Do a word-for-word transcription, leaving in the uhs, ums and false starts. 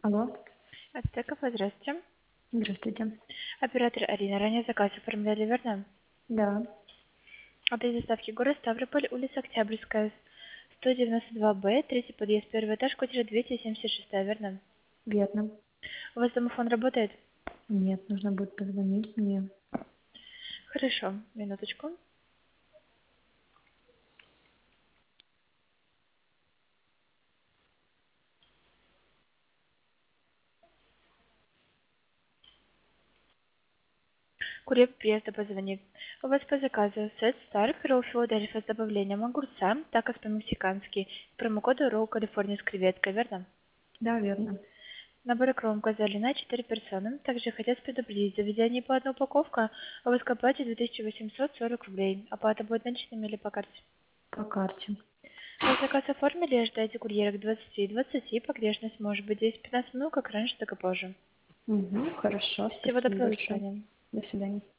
Алло, Ацтеков, здравствуйте. здравствуйте. Оператор Арина. Ранее заказ оформляли, верно? Да, Адрес доставки город Ставрополь, улица Октябрьская, сто девяносто два Б, третий подъезд, первый этаж, квартира двести семьдесят шесть, верно? верно. У вас домофон работает? Нет, нужно будет позвонить мне. Хорошо, минуточку. Курьер приезда позвонит. У вас по заказу сет Star Roll Philadelphia с добавлением огурца, такос по-мексикански, промокоду Roll California с креветкой, верно? Да, верно. Набор икром указали на четыре персоны. Также хотят предупредить, заведение по одной упаковка, а вы оплате две тысячи восемьсот сорок рублей. Оплата будет наличными или по карте? По карте. Вы заказ оформили, ожидайте курьера к двадцати двадцати, погрешность может быть десять пятнадцать минут, как раньше, так и позже. Угу, хорошо, Всего спасибо доброго, до большое. свидания. До свидания.